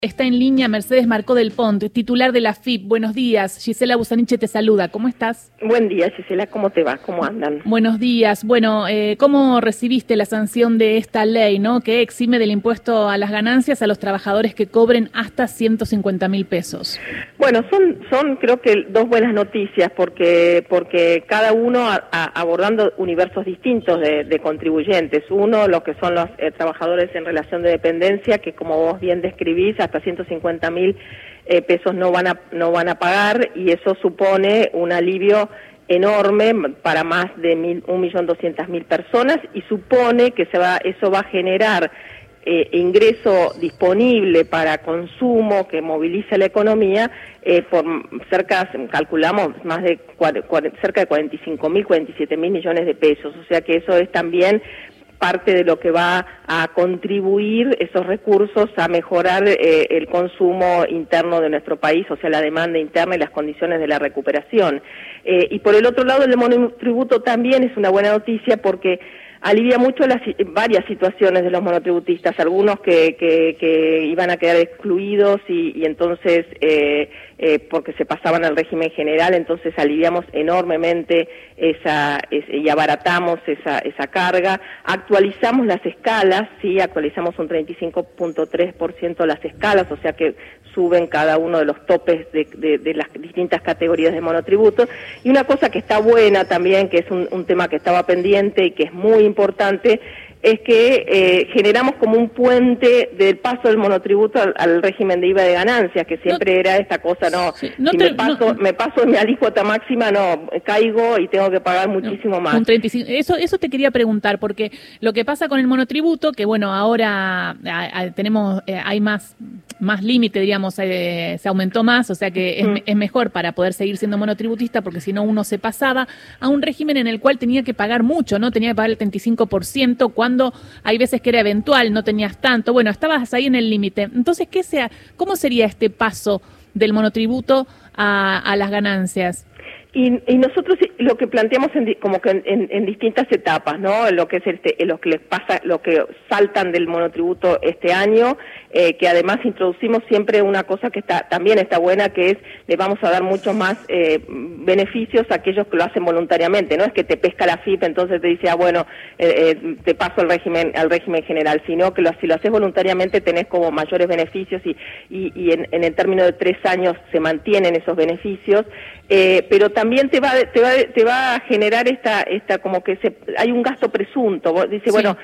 Está en línea Mercedes Marcó del Pont, titular de la AFIP. Buenos días, Gisela Busaniche te saluda. ¿Cómo estás? Buen día, Gisela. ¿Cómo te va? ¿Cómo andan? Buenos días. Bueno, ¿cómo recibiste la sanción de esta ley, ¿no? Que exime del impuesto a las ganancias a los trabajadores que cobren hasta 150.000 pesos? Bueno, son creo que dos buenas noticias porque cada uno abordando universos distintos de contribuyentes. Uno, los que son los trabajadores en relación de dependencia, que como vos bien describís, hasta 150.000 pesos no van a pagar, y eso supone un alivio enorme para más de 1.200.000 personas, y supone que eso va a generar ingreso disponible para consumo que movilice la economía por calculamos más de cerca de 45.000, 47.000 millones de pesos. O sea que eso es también parte de lo que va a contribuir esos recursos a mejorar el consumo interno de nuestro país, o sea, la demanda interna y las condiciones de la recuperación. Y por el otro lado, el monotributo también es una buena noticia porque alivia mucho varias situaciones de los monotributistas, algunos que iban a quedar excluidos y entonces porque se pasaban al régimen general, entonces aliviamos enormemente y abaratamos esa carga. Actualizamos las escalas, sí, actualizamos un 35.3% las escalas, o sea que suben cada uno de los topes de las distintas categorías de monotributo. Y una cosa que está buena también, que es un tema que estaba pendiente y que es muy importante, es que generamos como un puente del paso del monotributo al régimen de IVA de ganancias, que siempre era esta cosa, me paso mi alícuota máxima, caigo y tengo que pagar muchísimo más. Un 35, eso te quería preguntar, porque lo que pasa con el monotributo, que bueno, ahora hay más límite, digamos, se aumentó más, o sea que es mejor para poder seguir siendo monotributista, porque si no uno se pasaba a un régimen en el cual tenía que pagar mucho, ¿no? Tenía que pagar el 35%, cuando hay veces que era eventual, no tenías tanto, bueno, estabas ahí en el límite. Entonces, ¿cómo sería este paso del monotributo a las ganancias? Y nosotros lo que planteamos en distintas etapas, ¿no? Lo que es lo que les pasa, lo que saltan del monotributo este año, que además introducimos siempre una cosa que también está buena, que es le vamos a dar muchos más beneficios a aquellos que lo hacen voluntariamente. No es que te pesca la AFIP, entonces te dice, te paso al régimen general, sino que si lo haces voluntariamente tenés como mayores beneficios y en el término de 3 años se mantienen esos beneficios, pero también te va a generar esta como que hay un gasto presunto. Dice, sí. Bueno,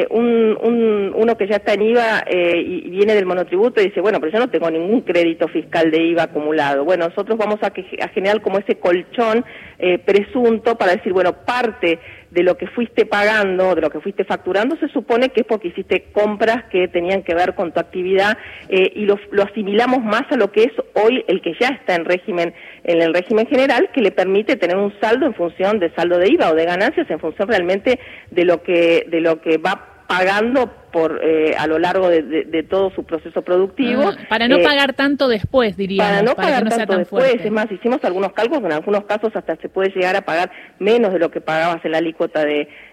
uno que ya está en IVA y viene del monotributo y dice, bueno, pero yo no tengo ningún crédito fiscal de IVA acumulado. Bueno, nosotros vamos a generar como ese colchón presunto para decir, bueno, parte de lo que fuiste pagando, de lo que fuiste facturando, se supone que es porque hiciste compras que tenían que ver con tu actividad, y lo asimilamos más a lo que es hoy el que ya está en el régimen general, que le permite tener un saldo en función de saldo de IVA o de ganancias, en función realmente de lo que va pagando a lo largo de todo su proceso productivo. Para no pagar tanto después, diríamos. Para no pagar que no sea tanto tan después. fuerte. Es más, hicimos algunos cálculos, en algunos casos hasta se puede llegar a pagar menos de lo que pagabas en la alícuota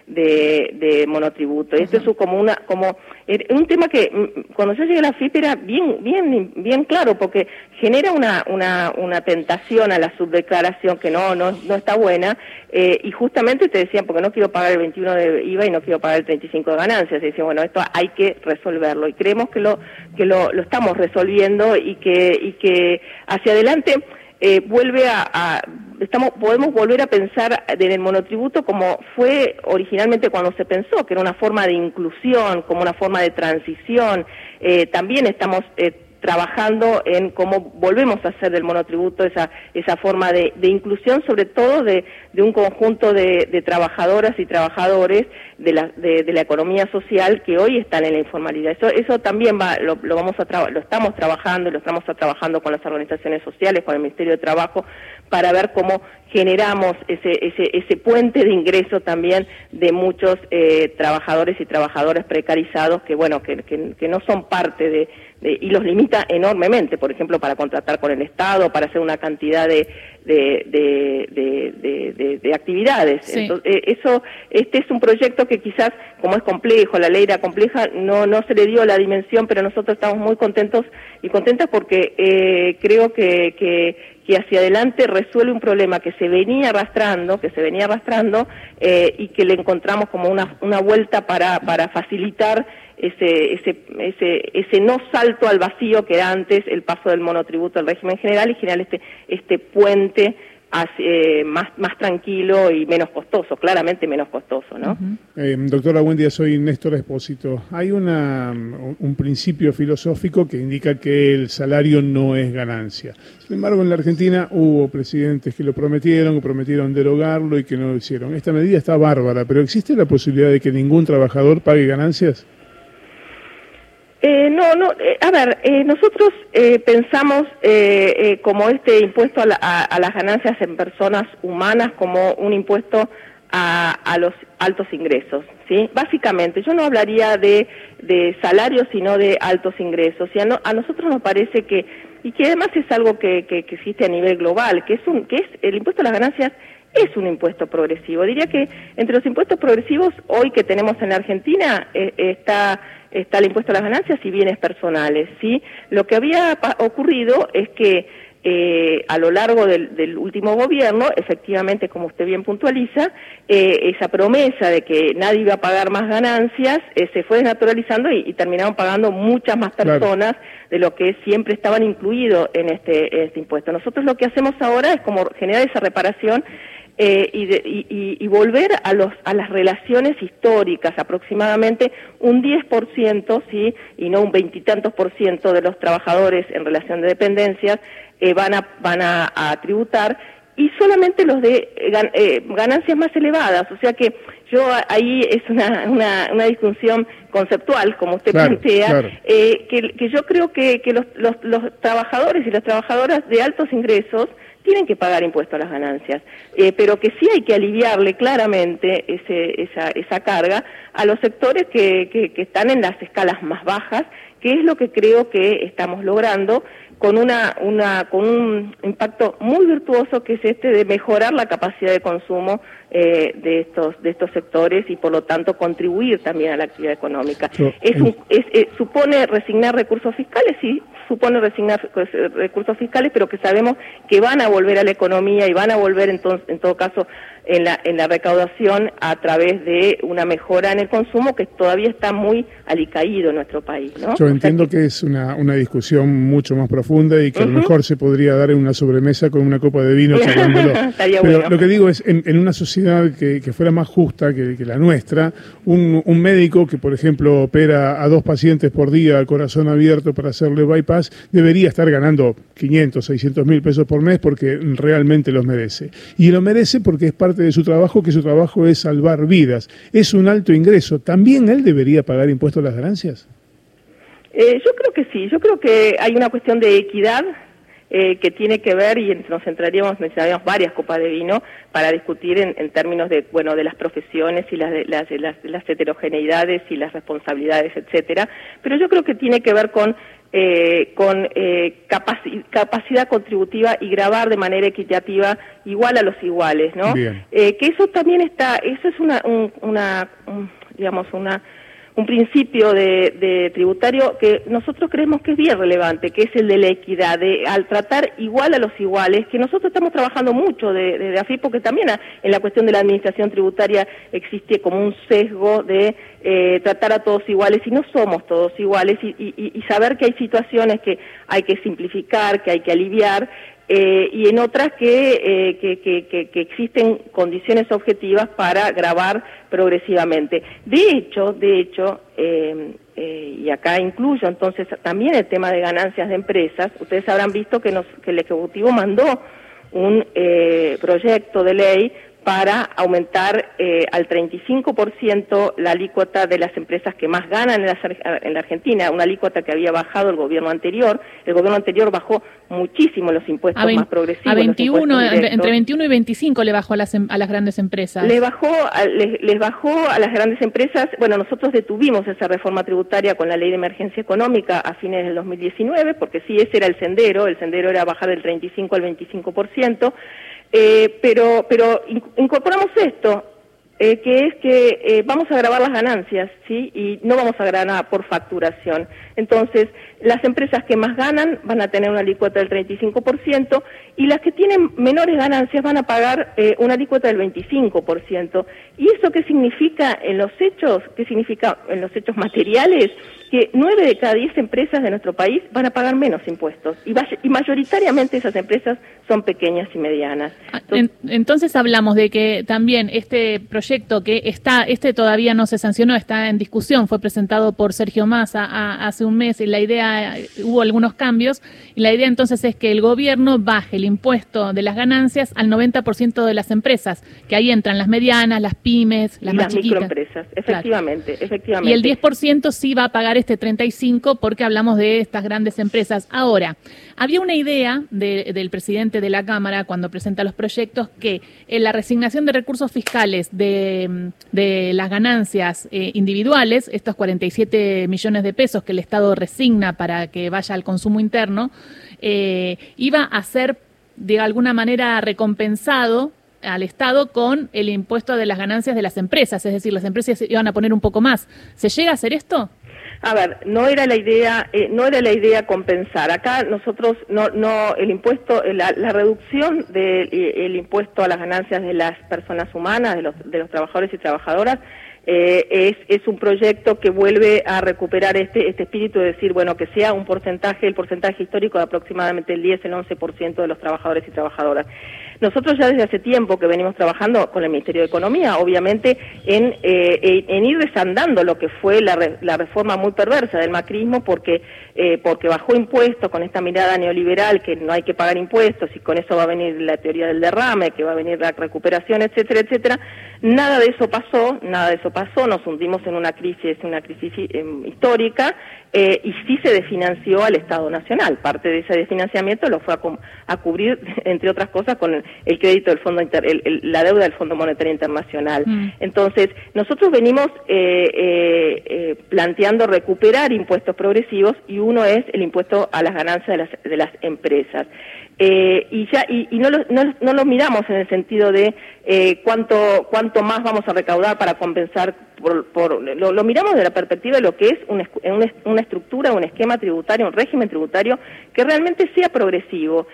de monotributo. Esto es como un tema que cuando yo llegué a la AFIP era bien claro, porque genera una tentación a la subdeclaración que no está buena, y justamente te decían, porque no quiero pagar el 21 de IVA y no quiero pagar el 35 de ganancias, y decían, bueno, esto hay que resolverlo, y creemos que lo estamos resolviendo, y que hacia adelante podemos volver a pensar en el monotributo como fue originalmente cuando se pensó, que era una forma de inclusión, como una forma de transición. También estamos trabajando en cómo volvemos a hacer del monotributo esa forma de inclusión, sobre todo de un conjunto de trabajadoras y trabajadores de la economía social que hoy están en la informalidad. Eso también lo estamos trabajando, y lo estamos trabajando con las organizaciones sociales, con el Ministerio de Trabajo, para ver cómo generamos ese puente de ingreso también de muchos trabajadores y trabajadoras precarizados que no son parte y los limita enormemente, por ejemplo, para contratar con el Estado, para hacer una cantidad de actividades. Sí. Entonces, este es un proyecto que quizás, como es complejo, la ley era compleja, no se le dio la dimensión, pero nosotros estamos muy contentos y contentas porque creo que hacia adelante resuelve un problema que se venía arrastrando y que le encontramos como una vuelta para facilitar ese no salto al vacío que era antes el paso del monotributo al régimen general y generar este puente más tranquilo y menos costoso, claramente menos costoso, ¿no? Doctora, buen día, soy Néstor Espósito. Hay un principio filosófico que indica que el salario no es ganancia. Sin embargo, en la Argentina hubo presidentes que lo prometieron derogarlo y que no lo hicieron. Esta medida está bárbara, pero ¿existe la posibilidad de que ningún trabajador pague ganancias? Nosotros pensamos como este impuesto a las ganancias en personas humanas como un impuesto a los altos ingresos, ¿sí? Básicamente, yo no hablaría de salarios, sino de altos ingresos. Y a nosotros nos parece que además es algo que existe a nivel global, que es el impuesto a las ganancias es un impuesto progresivo. Diría que entre los impuestos progresivos hoy que tenemos en la Argentina está el impuesto a las ganancias y bienes personales, ¿sí? Lo que había ocurrido es que a lo largo del último gobierno, efectivamente, como usted bien puntualiza, esa promesa de que nadie iba a pagar más ganancias se fue desnaturalizando y terminaron pagando muchas más personas de lo que siempre estaban incluidos en este impuesto. Nosotros lo que hacemos ahora es como generar esa reparación y volver a las relaciones históricas, aproximadamente un 10%, ¿sí? Y no un 20 y tantos % de los trabajadores en relación de dependencias van a tributar, y solamente los de ganancias más elevadas. O sea que ahí es una discusión conceptual, como usted plantea, que yo creo que los trabajadores y las trabajadoras de altos ingresos tienen que pagar impuesto a las ganancias, pero que sí hay que aliviarle claramente esa carga a los sectores que están en las escalas más bajas, que es lo que creo que estamos logrando con con un impacto muy virtuoso, que es de mejorar la capacidad de consumo de estos sectores y por lo tanto contribuir también a la actividad económica. Supone resignar recursos fiscales, sí, supone resignar recursos fiscales, pero que sabemos que van a volver a la economía y van a volver en todo caso en la recaudación a través de una mejora en el consumo que todavía está muy alicaído en nuestro país, ¿no? Yo entiendo que es una discusión mucho más profunda y que a lo mejor se podría dar en una sobremesa con una copa de vino charlándolo. Pero bueno, lo que digo es, en una sociedad que fuera más justa que la nuestra, un médico que, por ejemplo, opera a 2 pacientes por día a corazón abierto para hacerle bypass, debería estar ganando 500, 600 mil pesos por mes porque realmente los merece. Y lo merece porque es parte de su trabajo, que su trabajo es salvar vidas. Es un alto ingreso. ¿También él debería pagar impuestos a las ganancias? Yo creo que sí. Yo creo que hay una cuestión de equidad que tiene que ver, y necesitaríamos varias copas de vino para discutir en términos de las profesiones y las heterogeneidades y las responsabilidades, etcétera. Pero yo creo que tiene que ver con capacidad contributiva y gravar de manera equitativa igual a los iguales, ¿no? Que eso también eso es un principio de tributario que nosotros creemos que es bien relevante, que es el de la equidad, al tratar igual a los iguales, que nosotros estamos trabajando mucho de AFIP, porque también en la cuestión de la administración tributaria existe como un sesgo de tratar a todos iguales, y no somos todos iguales, y saber que hay situaciones que hay que simplificar, que hay que aliviar, y en otras que existen condiciones objetivas para gravar progresivamente. De hecho, y acá incluyo entonces también el tema de ganancias de empresas. Ustedes habrán visto que el Ejecutivo mandó un proyecto de ley para aumentar al 35% la alícuota de las empresas que más ganan en la Argentina, una alícuota que había bajado el gobierno anterior. El gobierno anterior bajó muchísimo los impuestos más progresivos. A 21, entre 21 y 25 le bajó a las grandes empresas. Les bajó a las grandes empresas. Bueno, nosotros detuvimos esa reforma tributaria con la Ley de Emergencia Económica a fines del 2019, porque sí, ese era el sendero era bajar del 35 al 25%. Pero incorporamos esto, que es que vamos a gravar las ganancias, ¿sí? Y no vamos a grabar por facturación. Entonces, las empresas que más ganan van a tener una alícuota del 35% y las que tienen menores ganancias van a pagar una alícuota del 25%. ¿Y eso qué significa en los hechos? ¿Qué significa en los hechos materiales? Que 9 de cada 10 empresas de nuestro país van a pagar menos impuestos y mayoritariamente esas empresas son pequeñas y medianas. Entonces hablamos de que también este proyecto este todavía no se sancionó, está en discusión, fue presentado por Sergio Massa hace un mes y la idea, hubo algunos cambios, y la idea entonces es que el gobierno baje el impuesto de las ganancias al 90% de las empresas, que ahí entran las medianas, las pymes, las más chiquitas. Microempresas, efectivamente, claro. efectivamente. Y el 10% sí va a pagar este 35% porque hablamos de estas grandes empresas. Ahora, había una idea del presidente de la Cámara cuando presenta los proyectos que en la resignación de recursos fiscales de las ganancias individuales, estos 47 millones de pesos que el Estado resigna para que vaya al consumo interno, iba a ser de alguna manera recompensado al Estado con el impuesto de las ganancias de las empresas, es decir, las empresas iban a poner un poco más. ¿Se llega a hacer esto? A ver, no era la idea compensar. Acá nosotros el impuesto, la reducción del impuesto a las ganancias de las personas humanas, de los trabajadores y trabajadoras, es un proyecto que vuelve a recuperar este espíritu de decir, bueno, que sea el porcentaje histórico de aproximadamente el 10, el 11% de los trabajadores y trabajadoras. Nosotros ya desde hace tiempo que venimos trabajando con el Ministerio de Economía, obviamente, en ir desandando lo que fue la reforma muy perversa del macrismo, porque bajó impuestos con esta mirada neoliberal que no hay que pagar impuestos y con eso va a venir la teoría del derrame, que va a venir la recuperación, etcétera, etcétera. Nada de eso pasó, nos hundimos en una crisis histórica, y sí se desfinanció al Estado Nacional. Parte de ese desfinanciamiento lo fue a cubrir, entre otras cosas, con el crédito del Fondo la deuda del Fondo Monetario Internacional. Entonces, nosotros venimos planteando recuperar impuestos progresivos, y uno es el impuesto a las ganancias de las empresas. Y no lo miramos en el sentido de cuánto más vamos a recaudar para compensar lo miramos de la perspectiva de lo que es una estructura, un esquema tributario, un régimen tributario que realmente sea progresivo.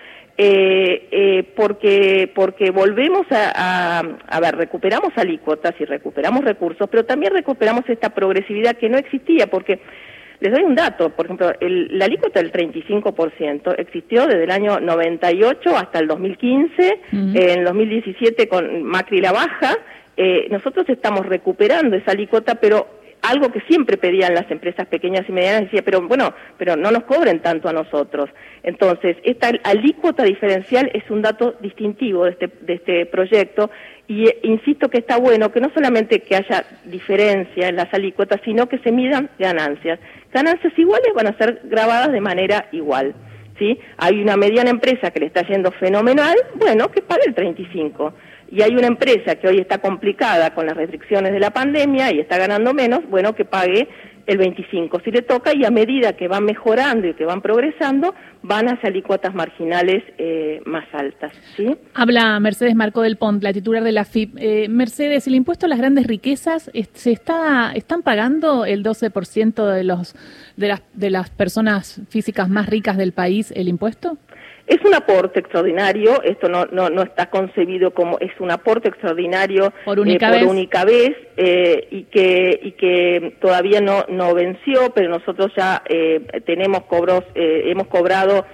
Porque volvemos a ver, recuperamos alícuotas y recuperamos recursos, pero también recuperamos esta progresividad que no existía, porque les doy un dato, por ejemplo, la alícuota del 35% existió desde el año 98 hasta el 2015, en 2017 con Macri la baja. Nosotros estamos recuperando esa alícuota, pero algo que siempre pedían las empresas pequeñas y medianas, decía, pero no nos cobren tanto a nosotros. Entonces, esta alícuota diferencial es un dato distintivo de este proyecto, y insisto que está bueno que no solamente que haya diferencia en las alícuotas, sino que se midan ganancias. Ganancias iguales van a ser grabadas de manera igual, ¿sí? Hay una mediana empresa que le está yendo fenomenal, bueno, que pague el 35%. Y hay una empresa que hoy está complicada con las restricciones de la pandemia y está ganando menos, bueno, que pague el 25% si le toca, y a medida que van mejorando y que van progresando, van hacia alícuotas marginales más altas, ¿sí? Habla Mercedes Marcó del Pont, la titular de la AFIP. Mercedes, ¿el impuesto a las grandes riquezas están pagando el 12% de las personas físicas más ricas del país el impuesto? Es un aporte extraordinario, esto no está concebido como, es un aporte extraordinario por única vez, y que todavía no venció, pero nosotros ya tenemos hemos cobrado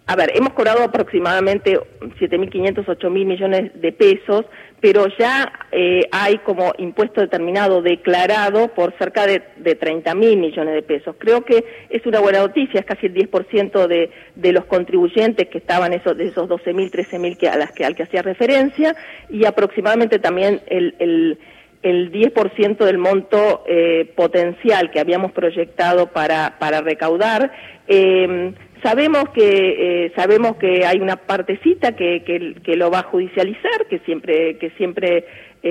A ver, hemos cobrado aproximadamente 7.500, 8.000 millones de pesos, pero ya hay como impuesto determinado declarado por cerca de 30.000 millones de pesos. Creo que es una buena noticia, es casi el 10% de los contribuyentes que estaban de esos 12.000, 13.000 al que hacía referencia, y aproximadamente también el 10% del monto potencial que habíamos proyectado para recaudar. Sabemos que hay una partecita que lo va a judicializar, que siempre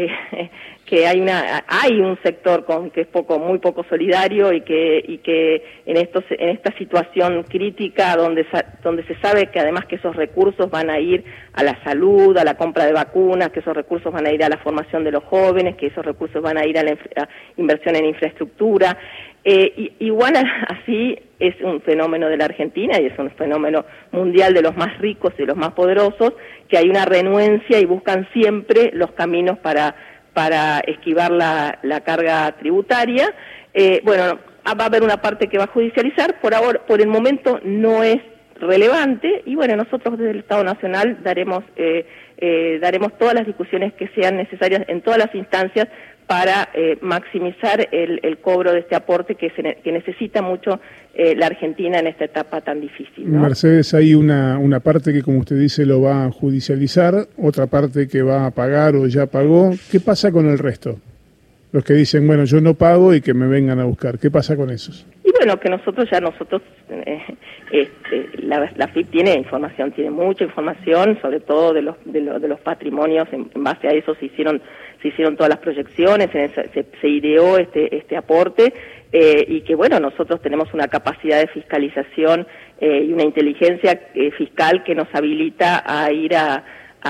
hay un sector que es muy poco solidario y que en esta situación crítica donde se sabe que además que esos recursos van a ir a la salud, a la compra de vacunas, que esos recursos van a ir a la formación de los jóvenes, que esos recursos van a ir a la inversión en infraestructura. Igual así es un fenómeno de la Argentina y es un fenómeno mundial de los más ricos y de los más poderosos, que hay una renuencia y buscan siempre los caminos para esquivar la carga tributaria. Bueno, va a haber una parte que va a judicializar, por el momento no es relevante, y bueno, nosotros desde el Estado Nacional daremos todas las discusiones que sean necesarias en todas las instancias para maximizar el cobro de este aporte que necesita mucho la Argentina en esta etapa tan difícil, ¿no? Mercedes, hay una parte que, como usted dice, lo va a judicializar, otra parte que va a pagar o ya pagó. ¿Qué pasa con el resto? Los que dicen, bueno, yo no pago y que me vengan a buscar. ¿Qué pasa con esos? Y bueno, que nosotros la AFIP tiene mucha información, sobre todo de los patrimonios. En base a eso se hicieron todas las proyecciones, se ideó este aporte, y que bueno, nosotros tenemos una capacidad de fiscalización y una inteligencia fiscal que nos habilita a ir a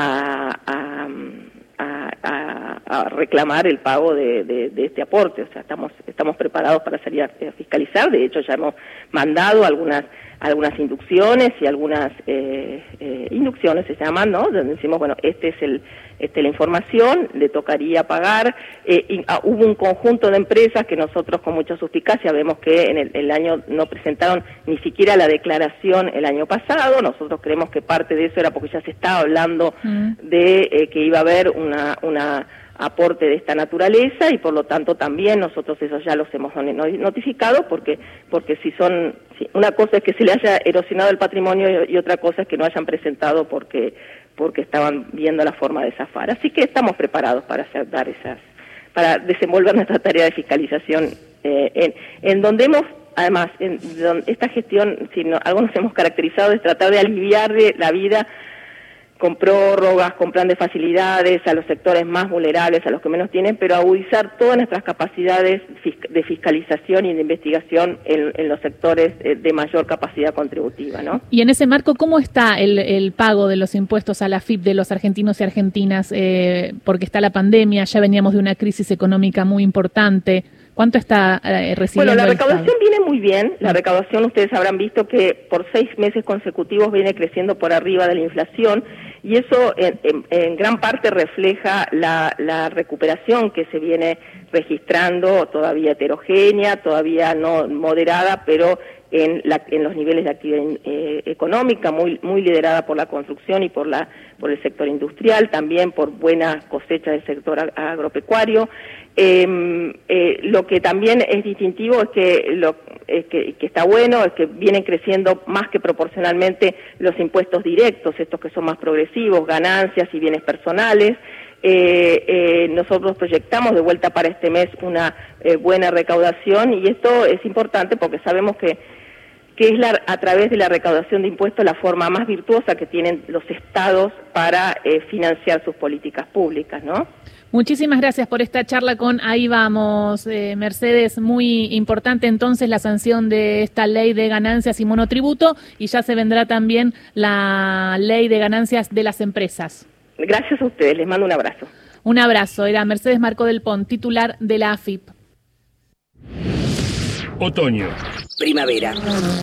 reclamar el pago de este aporte. O sea, estamos preparados para salir a fiscalizar. De hecho, ya hemos mandado algunas inducciones y algunas inducciones se llaman, ¿no? Donde decimos, bueno, esta es la información, le tocaría pagar. Hubo un conjunto de empresas que nosotros con mucha suspicacia vemos que en el año no presentaron ni siquiera la declaración el año pasado. Nosotros creemos que parte de eso era porque ya se estaba hablando de que iba a haber una aporte de esta naturaleza, y por lo tanto también nosotros eso ya los hemos notificado, porque una cosa es que se le haya erosionado el patrimonio y otra cosa es que no hayan presentado porque estaban viendo la forma de zafar. Así que estamos preparados para para desenvolver nuestra tarea de fiscalización en donde hemos, además, esta gestión, algo nos hemos caracterizado es tratar de aliviarle la vida con prórrogas, con plan de facilidades a los sectores más vulnerables, a los que menos tienen, pero agudizar todas nuestras capacidades de fiscalización y de investigación en los sectores de mayor capacidad contributiva, ¿no? Y en ese marco, ¿cómo está el pago de los impuestos a la AFIP de los argentinos y argentinas? Porque está la pandemia, ya veníamos de una crisis económica muy importante. ¿Cuánto está recibiendo? Bueno, la recaudación viene muy bien. La recaudación, ustedes habrán visto que por 6 meses consecutivos viene creciendo por arriba de la inflación, y eso en gran parte refleja la recuperación que se viene registrando, todavía heterogénea, todavía no moderada, pero en los niveles de actividad económica, muy liderada por la construcción y por el sector industrial, también por buena cosecha del sector agropecuario. Lo que también es distintivo es que está bueno, es que vienen creciendo más que proporcionalmente los impuestos directos, estos que son más progresivos, ganancias y bienes personales. Nosotros proyectamos de vuelta para este mes una buena recaudación, y esto es importante porque sabemos que es a través de la recaudación de impuestos la forma más virtuosa que tienen los estados para financiar sus políticas públicas, ¿no? Muchísimas gracias por esta charla con Ahí Vamos, Mercedes. Muy importante entonces la sanción de esta ley de ganancias y monotributo, y ya se vendrá también la ley de ganancias de las empresas. Gracias a ustedes, les mando un abrazo. Un abrazo. Era Mercedes Marco del Pont, titular de la AFIP. Otoño. Primavera.